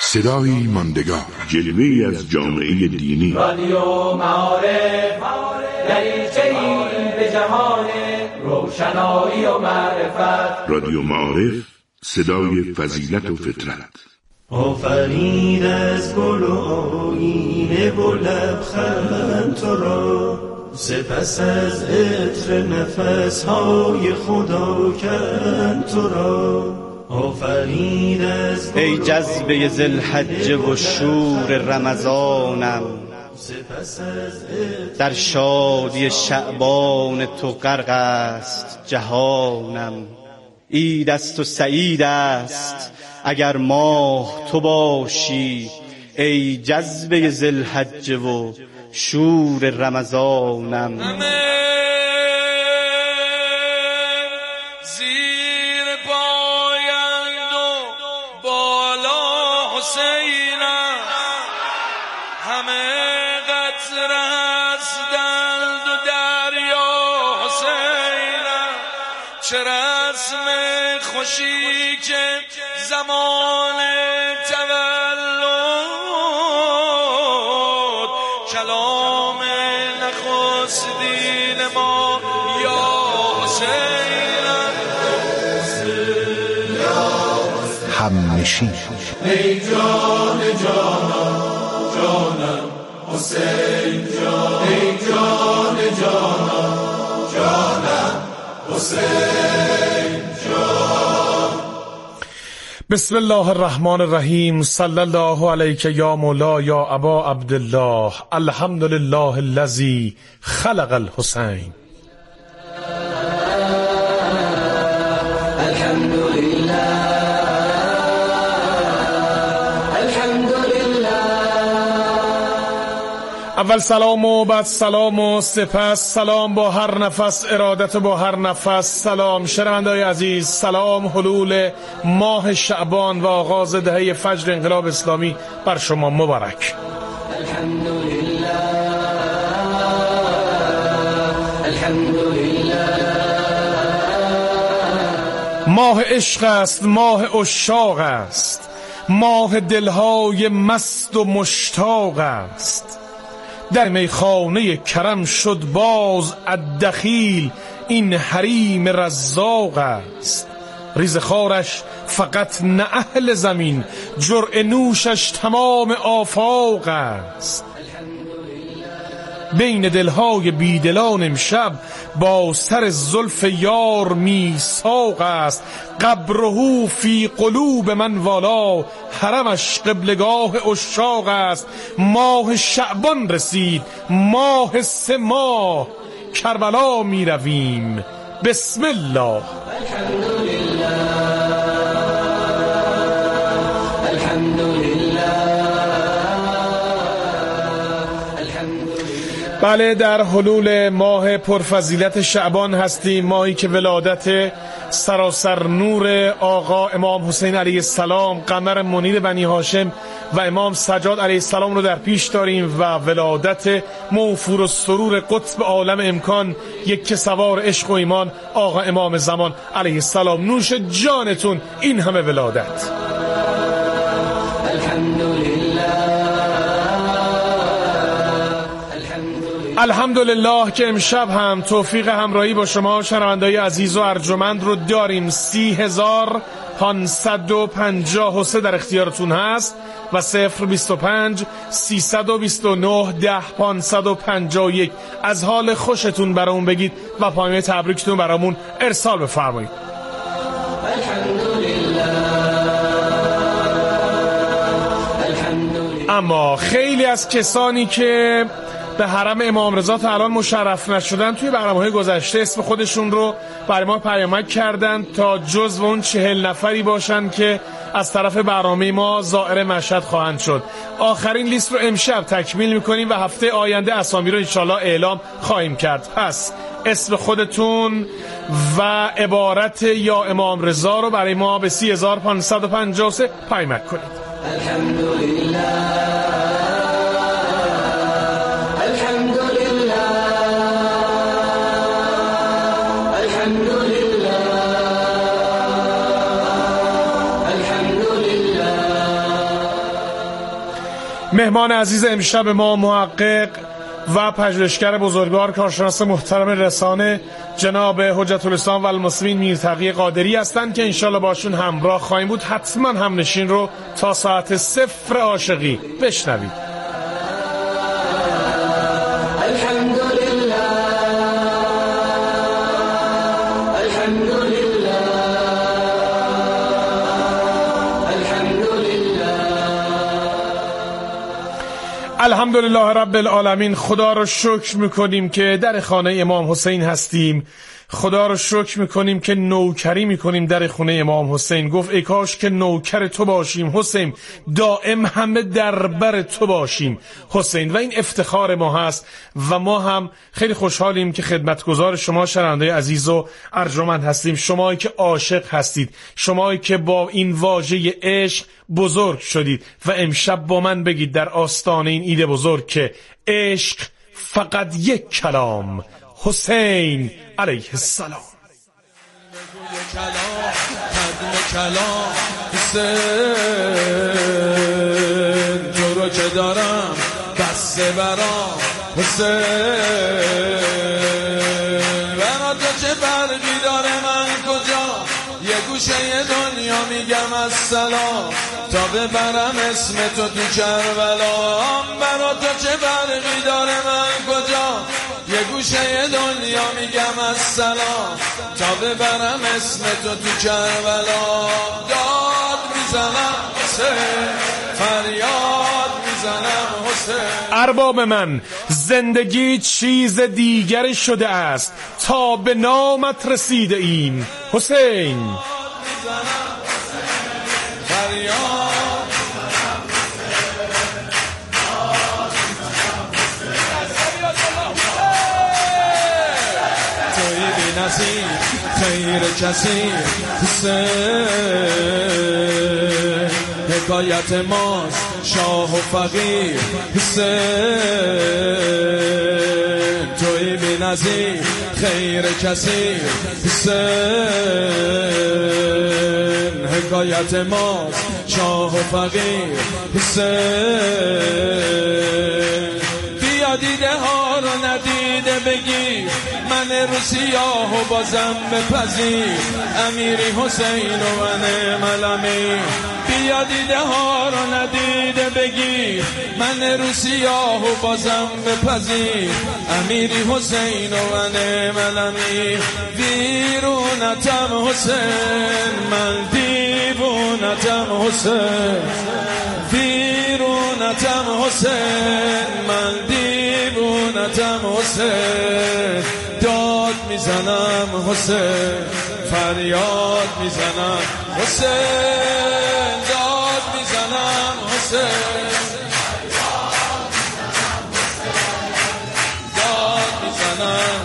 صدایی ماندگار، جلوه‌ای از جامعه دینی. رادیو معارف، دریچه‌ای به جهان روشنایی و معرفت. رادیو معارف، صدای فضیلت و فطرت. آفرین از گل و آیینه و لبخند تو را، سپس از عطر نفسهای خدا کند تو را. آفرین از ای جذبه ذوالحجه و شور رمضانم، در شادی شعبان تو غرق است جهانم. عید است و سعید است اگر ماه تو باشی، ای جذبه ذوالحجه و شور رمضانم. زیر پایند و بالا حسینم، همه قطره هستند و دریا حسینم. چه رسم خوشی که زمان تولد، کلام نخستین ما یا حسینم. همنشین. ای جان جانم، جانم حسین جان. ای جان جانم، جانم حسین جان. بسم الله الرحمن الرحیم. صلی الله علیک یا مولا یا ابا عبدالله. الحمد لله الذی خلق الحسین. اول سلام و بعد سلام و سپس سلام با هر نفس، ارادت با هر نفس. سلام شنونده‌های عزیز، سلام حلول ماه شعبان و آغاز دهه فجر انقلاب اسلامی بر شما مبارک. ماه عشق است، ماه عشاق است، ماه دلهای مست و مشتاق است. در میخانه کرم شد باز الدخیل، این حریم رزاق است. ریزخارش فقط نه اهل زمین، جرعه نوشش تمام آفاق است. بین دلهای بیدلان امشب با سر زلف یار میثاق است. قبره فی قلوب من والا، حرمش قبلگاه عشاق است. ماه شعبان رسید، ماه 3 ماه کربلا می رویم. بسم الله. بله، در حلول ماه پرفضیلت شعبان هستیم، ماهی که ولادت سراسر نور آقا امام حسین علیه السلام، قمر منیر بنی هاشم و امام سجاد علیه السلام رو در پیش داریم و ولادت موفور و سرور قطب عالم امکان، یک سوار عشق و ایمان، آقا امام زمان علیه السلام. نوش جانتون این همه ولادت. الحمدلله که امشب هم توفیق همراهی با شما شنونده‌های عزیز و ارجمند رو داریم. 30,553 در اختیارتون هست و 025 329 10 551. از حال خوشتون برامون بگید و پایمه تبریکتون برامون ارسال بفرمایید. اما خیلی از کسانی که به حرم امام رضا تا الان مشرف نشدن، توی برنامه‌های گذشته اسم خودشون رو برای ما پیامک کردن تا جزو اون 40 نفری باشن که از طرف برنامه ما زائر مشهد خواهند شد. آخرین لیست رو امشب تکمیل میکنیم و هفته آینده اسامی رو انشالله اعلام خواهیم کرد. پس اسم خودتون و عبارت یا امام رضا رو برای ما به 30,553 پیامک کنید. مهمان عزیز امشب ما محقق و پژوهشگر بزرگوار کارشناس محترم رسانه جناب حجت الاسلام و المسلمین میر تقی قادری هستند که انشالله باشون همراه خواهیم بود. حتما همنشین رو تا ساعت 0 عاشقی بشنوید. الحمدلله رب العالمین. خدا رو شکر میکنیم که در خانه امام حسین هستیم. خدا رو شکر میکنیم که نوکری میکنیم در خونه امام حسین. گفت ای کاش که نوکر تو باشیم حسین، دائم همه در بر تو باشیم حسین. و این افتخار ما هست و ما هم خیلی خوشحالیم که خدمتگزار شما شنونده عزیز و ارجمند هستیم. شمایی که عاشق هستید، شمایی که با این واژه عشق بزرگ شدید و امشب با من بگید در آستانه این عید بزرگ که عشق فقط یک کلام، حسین علیه السلام. کلام حسین تو رو که دارم بسته برام حسین، برا تو چه فرقی داره من کجا یه گوشه دنیا میگم السلام تا ببرم اسم تو کربلا. برا تو چه فرقی داره من کجا یه گوشه دنیا میگم السلام تا ببرم اسم تو کربلا. داد میزنم حسین، فریاد میزنم حسین. ارباب من، زندگی چیز دیگر شده است تا به نامت رسیده ایم حسین. خیر کسی حسین، حکایت ماست شاه و فقیر حسین. توی بی نظیر خیر کسی حسین، حکایت ماست شاه و فقیر حسین. بیا دیده ها رو ندیده بگیر، من رو سیاه و بازم بپذیر امیری حسین و من ملمی. بیا دیده ها رو ندیده بگیر، من رو سیاه و بازم بپذیر امیری حسین و من ملمی. ویرونتم حسین، من دیوونتم حسین. ویرونتم حسین، من دیوونتم حسین. داد میزنم حسین، فریاد میزنم حسین. داد میزنم حسین، داد میزنم.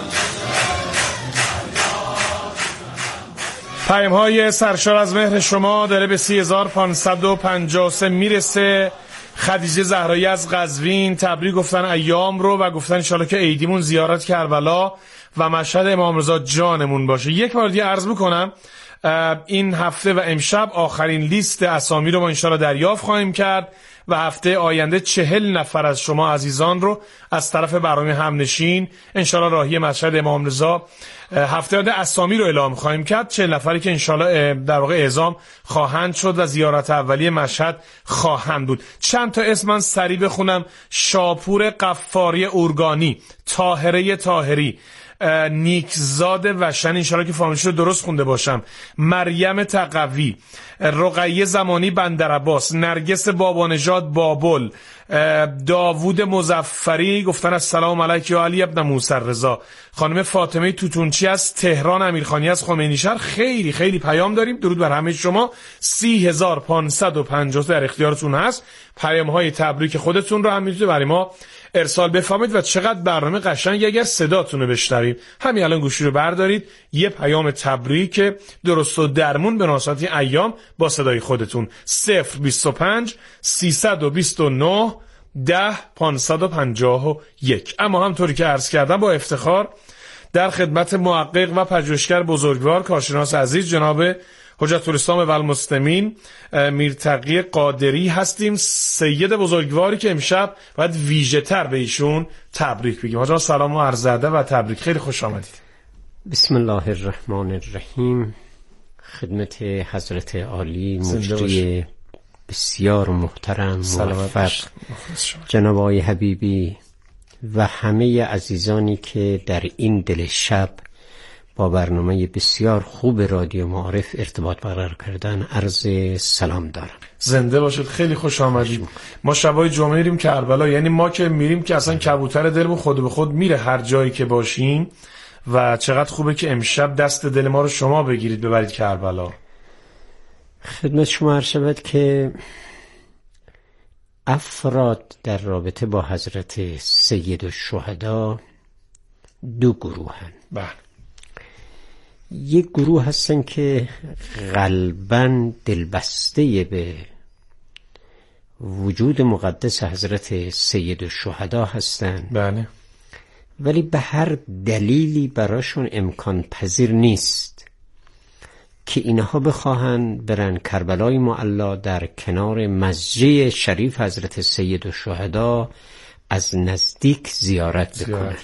پیام های سرشار از مهر شما داره به 3553 میرسه. خدیجه زهرایی از قزوین تبریک گفتن ایام رو و گفتن انشالله که عیدیمون زیارت کربلا و مشهد امام رضا جانمون باشه. یک بار دیگه عرض میکنم این هفته و امشب آخرین لیست اسامی رو ما انشالله دریافت خواهیم کرد و هفته آینده 40 نفر از شما عزیزان رو از طرف برنامه همنشین انشالله راهی مشهد امام رضا هفته آینده اسامی رو اعلام خواهیم کرد. 40 نفری که انشالله در واقع اعزام خواهند شد و زیارت اولیه مشهد خواهند بود. چند تا اسم من سریع بخونم: شاپور قفاری اورگانی، طاهره طاهری، نیکزاد وشن، انشالله که فامیلش رو درست خونده باشم، مریم تقوی، رقیه زمانی بندرعباس، نرگس بابانژاد بابل، داوود مظفری گفتن السلام علیک یا علی ابن موسی رضا، خانم فاطمه توتونچی از تهران، امیرخانی از خمینی شهر. خیلی خیلی پیام داریم. درود بر همه شما. 3550 در اختیارتون هست. پیام های تبریک خودتون رو هم میتونید برای ما ارسال بفرمایید و چقدر برنامه قشنگ اگر صداتون رو بشنویم. همین الان گوشی رو بردارید، یه پیام تبریک درست و درمون به مناسبت ایام با صدای خودتون 025 329 10551. اما همطوری که عرض کردم با افتخار در خدمت محقق و پژوهشگر بزرگوار کارشناس عزیز جناب حجت الاسلام و المسلمین میرتقی قادری هستیم، سید بزرگواری که امشب باید ویژه تر به ایشون تبریک بگیم. حاج سلام و عرض ادب و تبریک، خیلی خوش آمدید. بسم الله الرحمن الرحیم. خدمت حضرت عالی مجری بسیار محترم موفق جناب آقای حبیبی و همه عزیزانی که در این دل شب با برنامه بسیار خوب رادیو معارف ارتباط برقرار کردن عرض سلام دارم. زنده باشید، خیلی خوش آمدید. ما شبای جمعه میریم کربلا، یعنی ما که میریم که اصلا کبوتر دلمون خود به خود میره هر جایی که باشیم و چقدر خوبه که امشب دست دل ما رو شما بگیرید ببرید کربلا. خدمت شما عرض شود که افراد در رابطه با حضرت سید الشهدا دو گروهن. بله. یک گروه هستن که قلباً دلبسته به وجود مقدس حضرت سید الشهدا هستن. بله. ولی به هر دلیلی براشون امکان پذیر نیست که اینها بخواهن برن کربلای معلی در کنار مسجد شریف حضرت سید الشهدا از نزدیک زیارت بکنن.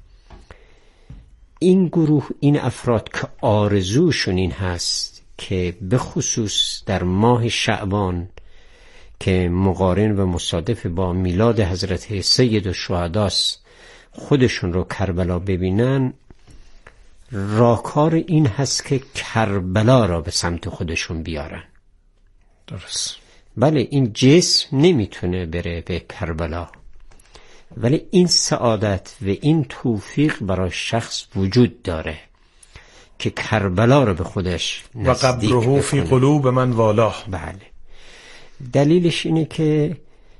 این گروه، این افراد که آرزوشون این هست که به خصوص در ماه شعبان که مقارن و مصادف با میلاد حضرت سید الشهداست خودشون رو کربلا ببینن، راهکار این هست که کربلا را به سمت خودشون بیارن. درست. بله، این جسم نمیتونه بره به کربلا، ولی این سعادت و این توفیق برای شخص وجود داره که کربلا رو به خودش نزدیک بکنه. و قبره فی قلوب من والاه. بله. دلیلش اینه که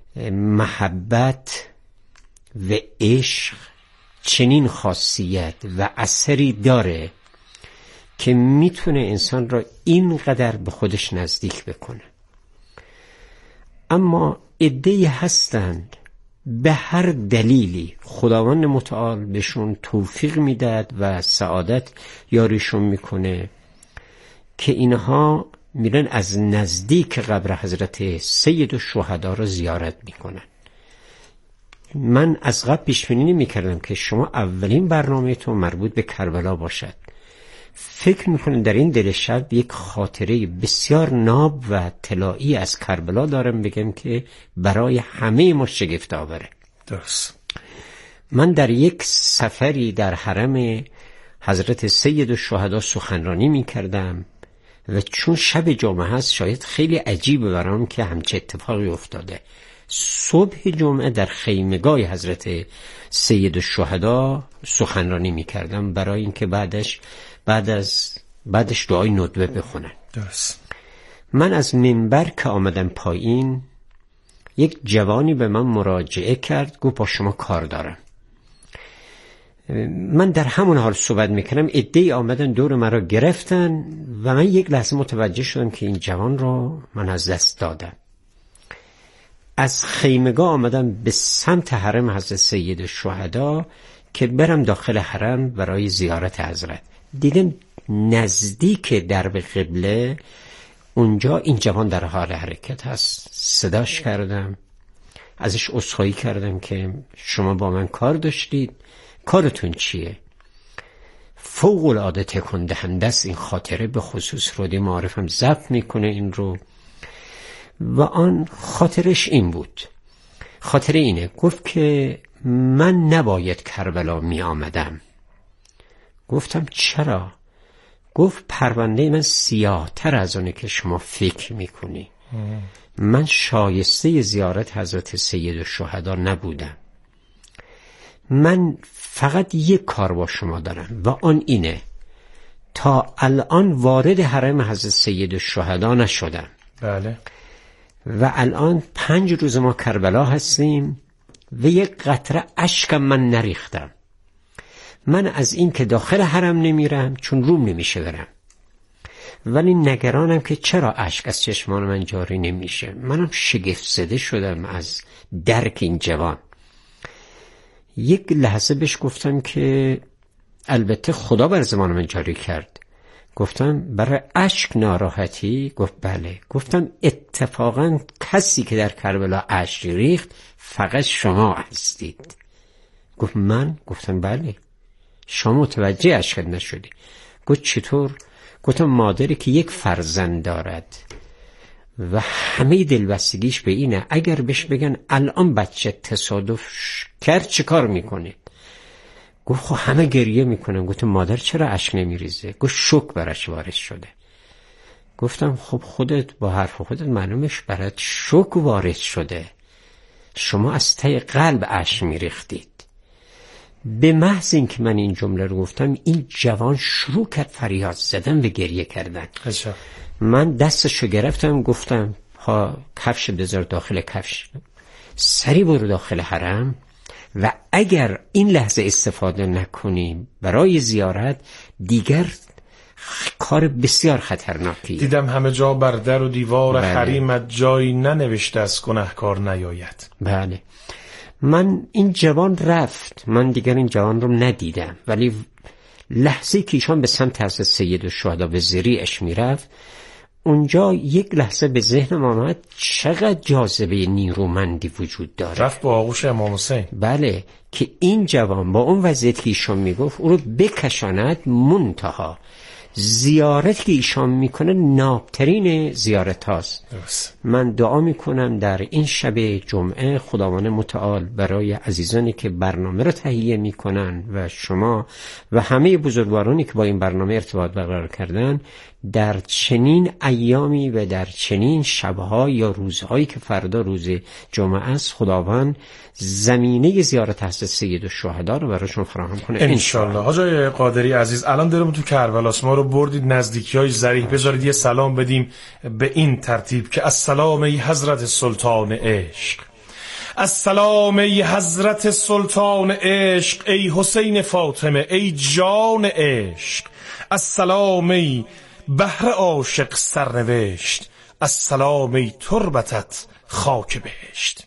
محبت و عشق چنین خاصیت و اثری داره که میتونه انسان را اینقدر به خودش نزدیک بکنه. اما عده‌ای هستند به هر دلیلی خداوند متعال بهشون توفیق میداد و سعادت یاریشون میکنه که اینها میرن از نزدیک قبر حضرت سید الشهدا را زیارت میکنن. من از قبل پیش بینی نمی‌کردم که شما اولین برنامه‌تون مربوط به کربلا باشد. فکر می‌کنم در این دل شب یک خاطره بسیار ناب و طلایی از کربلا دارم بگم که برای همه ما شگفت آوره. درست. من در یک سفری در حرم حضرت سید الشهدا سخنرانی می‌کردم و چون شب جمعه هست شاید خیلی عجیبه برام که همچه اتفاقی افتاده. صبح جمعه در خیمگاه حضرت سید الشهدا سخنرانی می‌کردم برای اینکه بعدش دعای ندبه بخونن. درست. من از منبر که آمدم پایین، یک جوانی به من مراجعه کرد، گفت با شما کار دارم. من در همون حال صحبت میکنم، عده‌ای آمدن دور مرا گرفتن و من یک لحظه متوجه شدم که این جوان رو من از دست دادم. از خیمگاه آمدم به سمت حرم حضرت سید الشهدا که برم داخل حرم برای زیارت حضرت. دیدم نزدیک درب قبله اونجا این جوان در حال حرکت هست. صداش کردم، ازش عذرخواهی کردم که شما با من کار داشتید، کارتون چیه؟ فوق العاده تکون دهنده است این خاطره، به خصوص رادیو معارفم ضبط میکنه این رو. و آن خاطرش این بود، خاطر اینه، گفت که من نباید کربلا می آمدم. گفتم چرا؟ گفت پرونده من سیاه تر از اونه که شما فکر میکنی. من شایسته زیارت حضرت سید الشهدا نبودم. من فقط یک کار با شما دارم و آن اینه، تا الان وارد حرم حضرت سید الشهدا نشدم. بله. و الان 5 روز ما کربلا هستیم و یک قطره اشکم من نریختم. من از این که داخل حرم نمیرم چون روم نمیشه برم، ولی نگرانم که چرا اشک از چشمان من جاری نمیشه. منم شگفت زده شدم از درک این جوان. یک لحظه بهش گفتم که البته خدا بر زمان من جاری کرد، گفتم برای اشک ناراحتی؟ گفت بله. گفتم اتفاقا کسی که در کربلا اشک ریخت فقط شما هستید. گفت من؟ گفتم بله. شما متوجه اشکت نشدی. گفت چطور؟ گفتم مادری که یک فرزند دارد و همه دلبستگیش به اینه اگر بهش بگن الان بچه تصادف کرد چه کار میکنه؟ گفت خب همه گریه میکنن. گفتم مادر چرا اشک نمیریزه؟ گفت شوک برش وارد شده. گفتم خب خودت با حرف خودت معلومش برات شوک وارد شده، شما از ته قلب اشک میریختید. به محض اینکه من این جمله رو گفتم این جوان شروع کرد فریاد زدن و گریه کردن. من دستشو گرفتم گفتم کفش بذار داخل کفش، سری برو داخل حرم و اگر این لحظه استفاده نکنی برای زیارت دیگر کار بسیار خطرناکی. دیدم همه جا بر در و دیوار بله. حریمت جایی ننوشته از گناهکار نیاید. بله. من این جوان رفت، من دیگر این جوان رو ندیدم، ولی لحظه که ایشان به سمت حضرت سید الشهدا به ذریعش میرفت اونجا یک لحظه به ذهنم آمد چقدر جاذبه نیرومندی وجود داره. رفت با آغوش امام حسین. بله، که این جوان با اون وضعیت که ایشان میگفت او رو بکشاند منتها زیارت که ایشان میکنه نابترین زیارت هاست. من دعا میکنم در این شب جمعه خداوند متعال برای عزیزانی که برنامه رو تهیه میکنن و شما و همه بزرگوارانی که با این برنامه ارتباط برقرار کردن در چنین ایامی و در چنین شبها یا روزهایی که فردا روز جمعه است خداوند زمینه زیارت حضرت سید الشهدا رو براشون فراهم کنه انشالله. حاجی قادری عزیز الان داریم تو کربلاس، ما رو بردید نزدیکی‌های ضریح، بذارید یه سلام بدیم به این ترتیب که السلام ای حضرت سلطان عشق، السلام ای حضرت سلطان عشق، ای حسین فاطمه، ای جان عشق، السلام ای بحر عاشق سرنوشت، السلام ای تربتت خاک بهشت.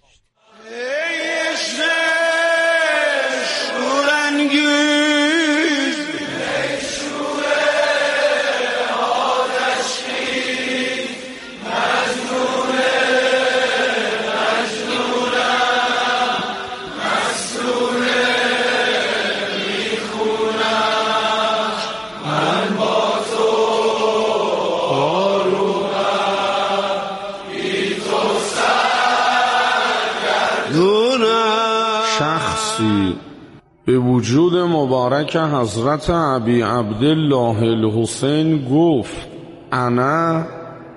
شخصی به وجود مبارک حضرت ابی عبدالله الحسین گفت انا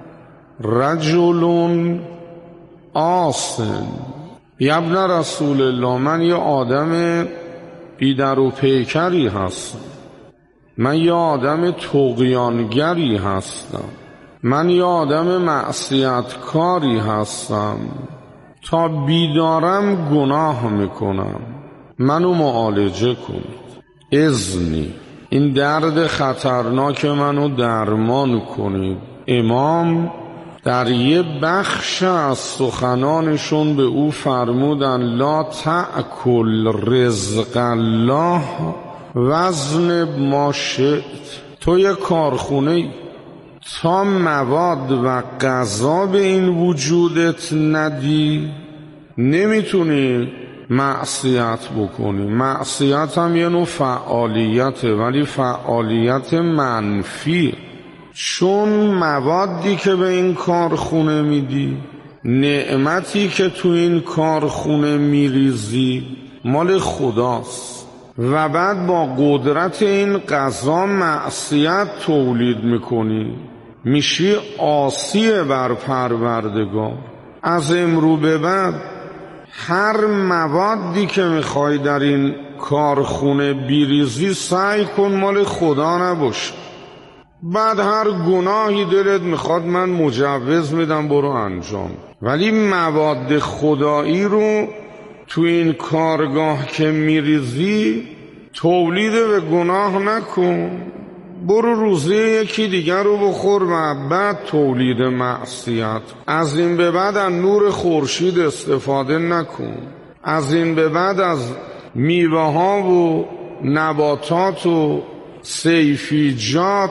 رجل آسن. ابن رسول الله، من یه آدم بیدر و پیکری هستم، من یه آدم طغیانگری هستم، من یه آدم معصیتکاری هستم، تا بیدارم گناه میکنم، منو معالجه کنید، اذنی این درد خطرناک منو درمان کنید. امام در یه بخش از سخنانشون به او فرمودن لا تأکل رزق الله وزن ما شئت. تو یه کارخونه تا مواد و غذا به این وجودت ندی نمیتونی معصیت بکنی. معصیت هم یه نوع فعالیته، ولی فعالیت منفی، چون موادی که به این کارخونه میدی، نعمتی که تو این کارخونه میریزی مال خداست و بعد با قدرت این غذا معصیت تولید میکنی، میشی عاصی بر پروردگار. از امرو به بعد هر موادی که میخوای در این کارخونه بیریزی سعی کن مال خدا نباشه. بعد هر گناهی دلت میخواد من مجوز میدم برو انجام، ولی مواد خدایی رو تو این کارگاه که میریزی تولید به گناه نکن. برو روزه یکی دیگر رو بخور و بعد تولید معصیت. از این به بعد از نور خورشید استفاده نکن. از این به بعد از میوه ها و نباتات و سیفیجات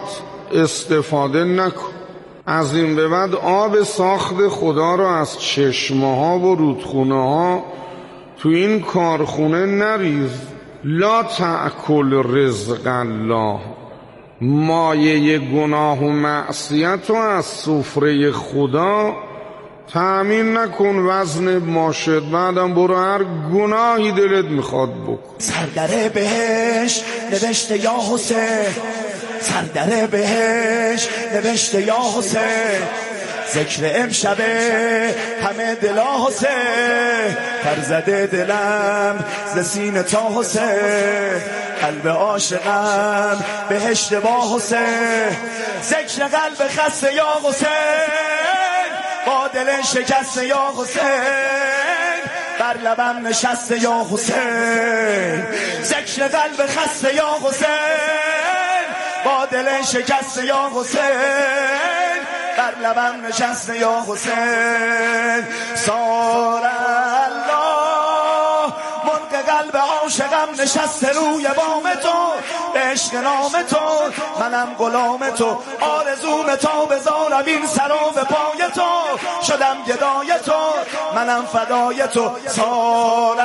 استفاده نکن. از این به بعد آب ساخت خدا رو از چشمه ها و رودخونه ها تو این کارخونه نریز. لا تأکل رزق الله، مایه گناه و معصیت رو از سفره خدا تأمین نکن. وزن ماشد بعدم برو هر گناهی دلت میخواد بکن. سردر بهش نوشته یا حسین، سردر بهش نوشته یا حسین، ذکر امشبه همه دلا حسین، فرزده دلم ز سینه تا حسین، قلب عاشقم بهشت با حسین، ذکر قلب خسته یا حسین، با دل شکسته یا حسین، بر لبم نشسته یا حسین، ذکر قلب خسته یا حسین، با دل شکسته یا حسین، بر لبم نشسته یا حسین. سار الله مرغ قلب عاشقم نشسته روی بام تو، به عشق نام تو منم غلام تو، آرزوم تا بذارم این سرا به پای تو، شدم گدای تو منم فدای تو. سار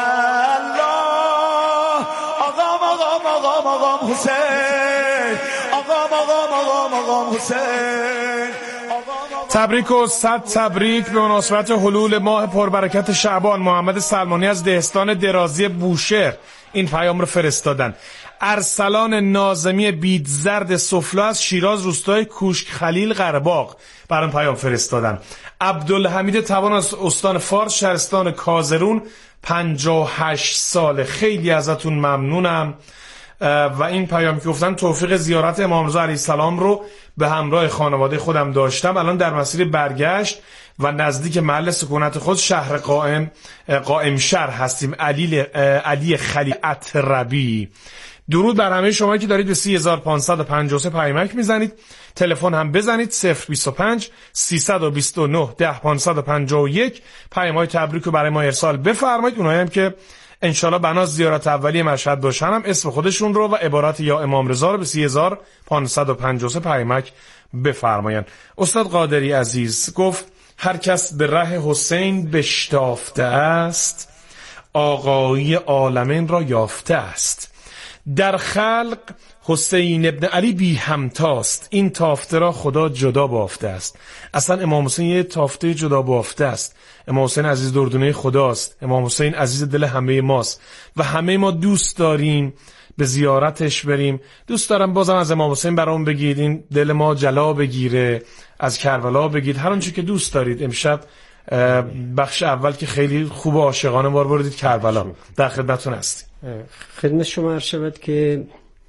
الله آقام حسین، آقام حسین. تبریک و صد تبریک به مناسبت حلول ماه پربرکت شعبان. محمد سلمانی از دهستان درازی بوشهر این پیام رو فرستادن. ارسلان ناظمی بیدزرد سفلا از شیراز روستای کوشک خلیل قره‌باغ برام پیام فرستادن. عبدالحمید توان از استان فارس شهرستان کازرون 58 ساله. خیلی ازتون ممنونم. و این پیام که گفتن توفیق زیارت امام رضا علیه السلام رو به همراه خانواده خودم داشتم. الان در مسیر برگشت و نزدیک محل سکونت خود شهر قائم شهر هستیم. علی خلیل اطربی. درود بر همه شما که دارید به 3553 پیامک میزنید. تلفن هم بزنید 025 329 10551. پیام‌های تبریک رو برای ما ارسال بفرمایید. اونایی هم که انشالله بنا زیارت اولی مشهد باشن هم اسم خودشون رو و عبارت یا امام رضا رو به 3553 پیامک بفرمایند. استاد قادری عزیز گفت هر کس به ره حسین بشتافته است، آقایی عالمین را یافته است. در خلق حسین ابن علی بی همتاست، این تافته را خدا جدا بافته است. اصلا امام حسین یه تافته جدا بافته است. امام حسین عزیز دردونه خداست. امام حسین عزیز دل همه ماست و همه ما دوست داریم به زیارتش بریم. دوست دارم بازم از امام حسین برام بگید، این دل ما جلا بگیره، از کربلا بگید، هر آنچه که دوست دارید. امشب بخش اول که خیلی خوب و عاشقانه بار بردید کربلا، در خدمتتون هستیم. خدمت شما عرض شود که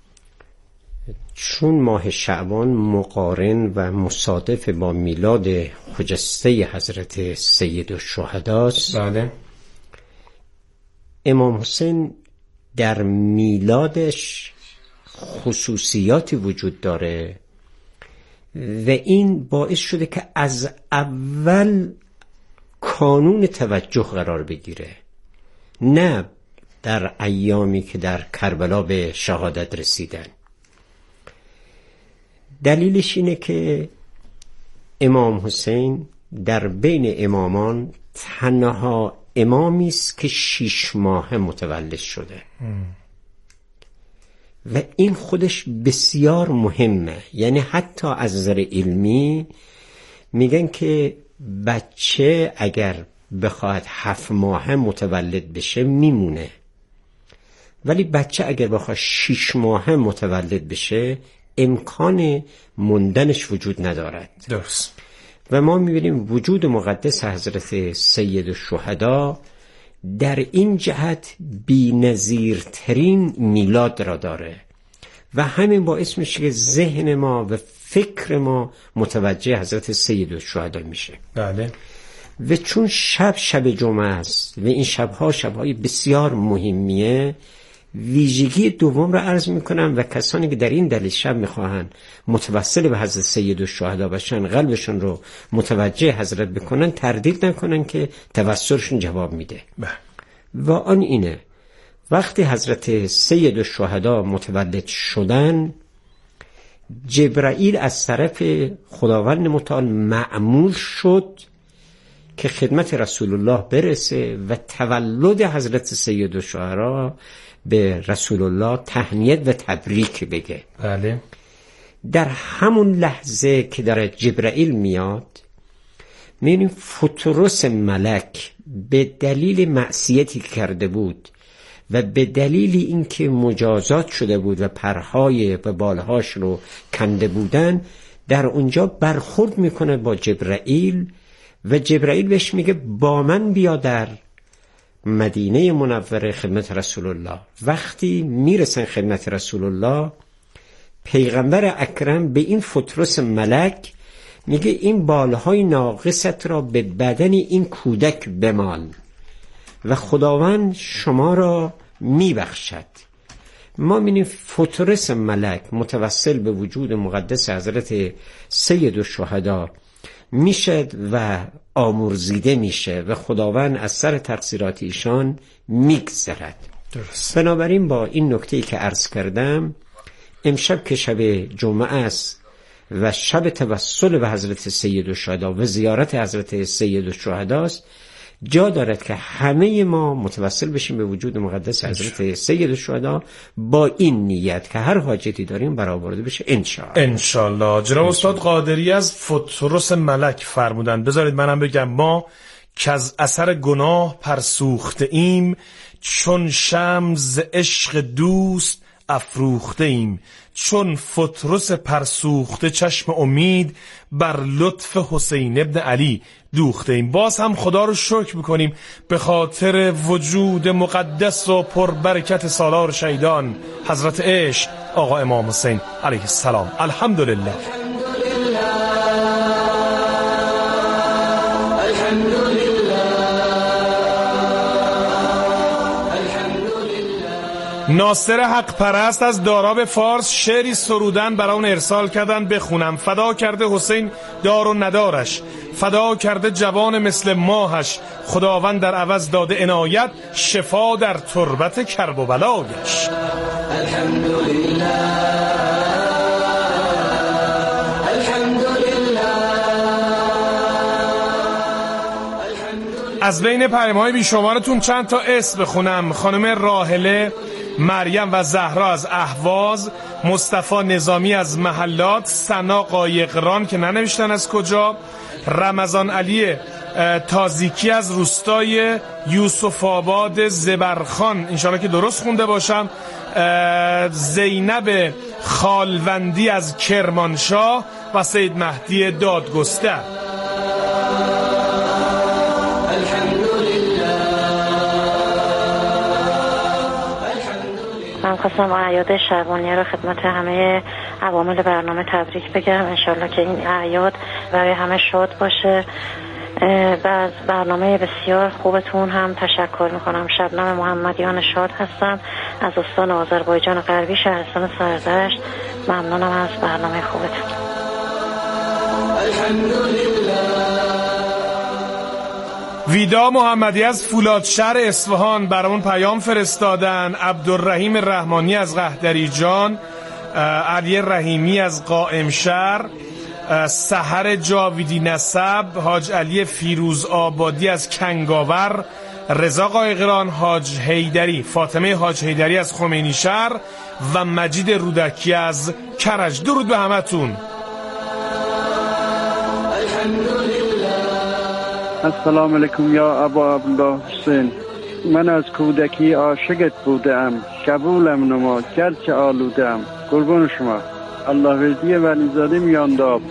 چون ماه شعبان مقارن و مصادف با میلاد خجسته حضرت سید الشهداست، بله، امام حسین در میلادش خصوصیاتی وجود داره و این باعث شده که از اول کانون توجه قرار بگیره، نه در ایامی که در کربلا به شهادت رسیدن. دلیلش اینه که امام حسین در بین امامان تنها امامی است که 6 ماه متولد شده و این خودش بسیار مهمه. یعنی حتی از نظر علمی میگن که بچه اگر بخواد 7 ماه متولد بشه میمونه، ولی بچه اگر بخواد 6 ماه متولد بشه امکان موندنش وجود ندارد. درست. و ما میبینیم وجود مقدس حضرت سید الشهدا در این جهت بی‌نظیرترین میلاد را داره و همین باعث میشه که ذهن ما و فکر ما متوجه حضرت سید الشهدا میشه. بله. و چون شب جمعه است و این شبهای بسیار مهمیه، ویژگی دوم را عرض میکنم و کسانی که در این دلیل شب میخواهن متوسل به حضرت سید الشهدا باشن، قلبشون رو متوجه حضرت بکنن، تردید نکنن که توسلشون جواب میده. و آن اینه وقتی حضرت سید الشهدا متولد شدن جبرائیل از طرف خداوند متعال مأمور شد که خدمت رسول الله برسه و تولد حضرت سید الشهدا به رسول الله تهنیت و تبریک بگه. بله. در همون لحظه که در جبرائیل میاد، می‌بینیم فترس ملک به دلیل معصیتی که کرده بود و به دلیل اینکه مجازات شده بود و پرهای و بالهاش رو کنده بودن، در اونجا برخورد میکنه با جبرائیل و جبرائیل بهش میگه با من بیا در مدینه منوره خدمت رسول الله. وقتی میرسن خدمت رسول الله، پیغمبر اکرم به این فترس ملک میگه این بالهای ناقصت را به بدن این کودک بمال و خداوند شما را میبخشد. ما می‌بینیم فترس ملک متوسل به وجود مقدس حضرت سید الشهدا میشه و آمرزیده میشه و خداوند از سر تقصیرات ایشان میگذرد. درست. بنابراین با این نکته‌ای که عرض کردم، امشب که شب جمعه است و شب توسل به حضرت سید الشهدا و زیارت حضرت سید الشهدا است، جا دارد که همه ما متوسل بشیم به وجود مقدس حضرت سید الشهدا با این نیت که هر حاجتی داریم برآورده بشه انشالله. جناب استاد قادری از فترس ملک فرمودن. بذارید منم بگم ما که از اثر گناه پرسوخته ایم، چون شمع ز عشق دوست افروخته ایم، چون فترس پرسوخته چشم امید بر لطف حسین ابن علی دوخته ایم. باز هم خدا رو شکر میکنیم به خاطر وجود مقدس و پربرکت سالار شهیدان حضرت عشق آقا امام حسین علیه السلام. الحمدلله. ناصر حق پرست از داراب فارس شعری سرودن برای اون ارسال کردن، بخونم. فدا کرده حسین دار و ندارش، فدا کرده جوان مثل ماهش، خداوند در عوض داده عنایت، شفا در تربت کرب و بلایش. الحمدلله از بین پیام‌های بیشمارتون چند تا اسم بخونم. خانم راحله مریم و زهرا از اهواز، مصطفی نظامی از محلات، سنا قایقران که ننوشتن از کجا، رمضان علی تازیکی از روستای یوسف آباد زبرخان، انشاءالله که درست خونده باشم، زینب خالوندی از کرمانشاه و سید مهدی دادگستر. من خواستم اعیاد شعبانیه رو خدمت همه عوامل برنامه تبریک بگم. انشالله که این اعیاد برای همه شاد باشه. و برنامه بسیار خوبتون هم تشکر میکنم. شبنم محمدیان شاد هستم از استان آذربایجان غربی، شهرستان سردشت. ممنونم از برنامه خوبتون. ویدا محمدی از فولادشهر اصفهان برامون پیام فرستادن. عبدالرحیم رحمانی از قهدریجان، علی رحیمی از قائمشهر، سحر جاویدی نسب، حاج علی فیروز آبادی از کنگاور، رضا قایقران، حاج حیدری، فاطمه حاج حیدری از خمینی شهر و مجید رودکی از کرج. درود به همتون. السلام علیکم یا ابا عبدالله حسین. من از کودکی عاشقت بودم، قبولم نما گرچه آلودم. قربان شما. الله وردی ولیزاده میانداب.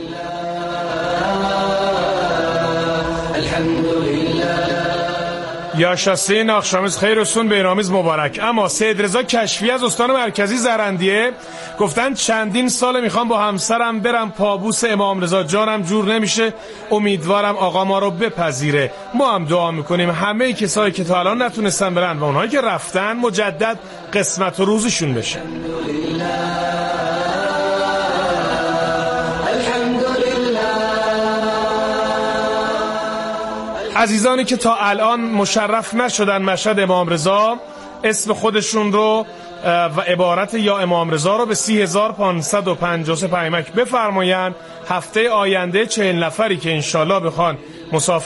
یا شاسه ناخشامیز خیر و سون بینامیز مبارک. اما سید رضا کشفی از استان مرکزی زرندیه گفتن چندین سال میخوام با همسرم برم پابوس امام رضا، جانم جور نمیشه، امیدوارم آقا ما رو بپذیره. ما هم دعا میکنیم همه کسایی که تا الان نتونستن برن و اونهایی که رفتن مجدد قسمت و روزشون بشه. عزیزانی که تا الان مشرف نشدن مشهد امام رضا، اسم خودشون رو و عبارت یا امام رضا رو به 30553 پیامک بفرمایند. هفته آینده 40 نفری که انشالله بخوان مسافر